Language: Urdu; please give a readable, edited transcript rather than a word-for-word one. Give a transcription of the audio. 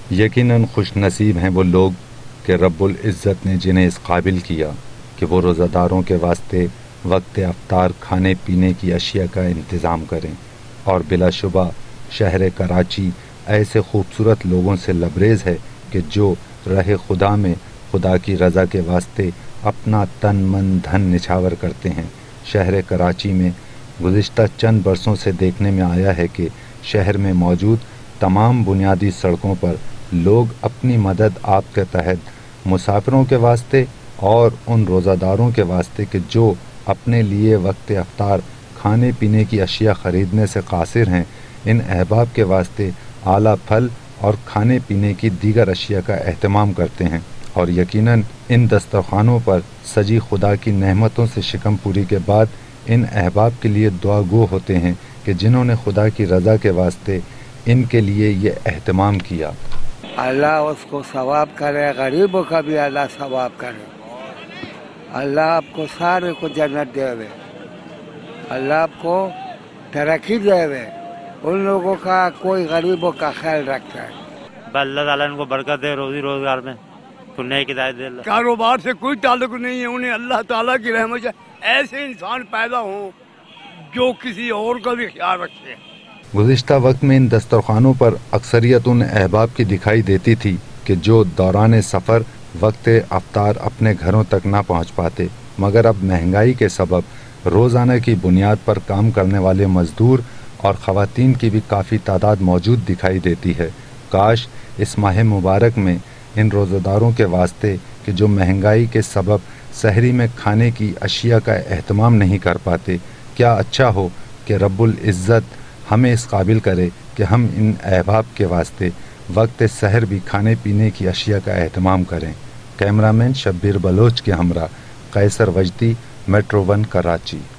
یقیناً خوش نصیب ہیں وہ لوگ کہ رب العزت نے جنہیں اس قابل کیا کہ وہ روزہ داروں کے واسطے وقت افطار کھانے پینے کی اشیاء کا انتظام کریں، اور بلا شبہ شہر کراچی ایسے خوبصورت لوگوں سے لبریز ہے کہ جو راہ خدا میں خدا کی رضا کے واسطے اپنا تن من دھن نچھاور کرتے ہیں۔ شہر کراچی میں گزشتہ چند برسوں سے دیکھنے میں آیا ہے کہ شہر میں موجود تمام بنیادی سڑکوں پر لوگ اپنی مدد آپ کے تحت مسافروں کے واسطے اور ان روزہ داروں کے واسطے کہ جو اپنے لیے وقت افطار کھانے پینے کی اشیاء خریدنے سے قاصر ہیں، ان احباب کے واسطے اعلیٰ پھل اور کھانے پینے کی دیگر اشیاء کا اہتمام کرتے ہیں، اور یقیناً ان دسترخوانوں پر سجی خدا کی نعمتوں سے شکم پوری کے بعد ان احباب کے لیے دعا گو ہوتے ہیں کہ جنہوں نے خدا کی رضا کے واسطے ان کے لیے یہ اہتمام کیا۔ اللہ اس کو ثواب کرے، غریبوں کا بھی اللہ ثواب کرے، اللہ آپ کو سارے کو جنت دے وے، اللہ آپ کو ترقی دے وے، ان لوگوں کا کوئی غریبوں کا خیال رکھتا ہے۔ اللہ تعالیٰ ان کو برکت دے روزی روزگار میں، نیک ہدایت دے۔ کاروبار سے کوئی تعلق نہیں ہے، انہیں اللہ تعالیٰ کی رحمت سے ایسے انسان پیدا ہوں جو کسی اور کا بھی خیال رکھے۔ گزشتہ وقت میں ان دسترخوانوں پر اکثریت ان احباب کی دکھائی دیتی تھی کہ جو دوران سفر وقت افطار اپنے گھروں تک نہ پہنچ پاتے، مگر اب مہنگائی کے سبب روزانہ کی بنیاد پر کام کرنے والے مزدور اور خواتین کی بھی کافی تعداد موجود دکھائی دیتی ہے۔ کاش اس ماہ مبارک میں ان روزہ داروں کے واسطے کہ جو مہنگائی کے سبب سحری میں کھانے کی اشیاء کا اہتمام نہیں کر پاتے، کیا اچھا ہو کہ رب العزت ہمیں اس قابل کرے کہ ہم ان احباب کے واسطے وقت سحر بھی کھانے پینے کی اشیاء کا اہتمام کریں۔ کیمرہ مین شبیر بلوچ کے ہمراہ قیصر وجدی، میٹرو 1 کراچی۔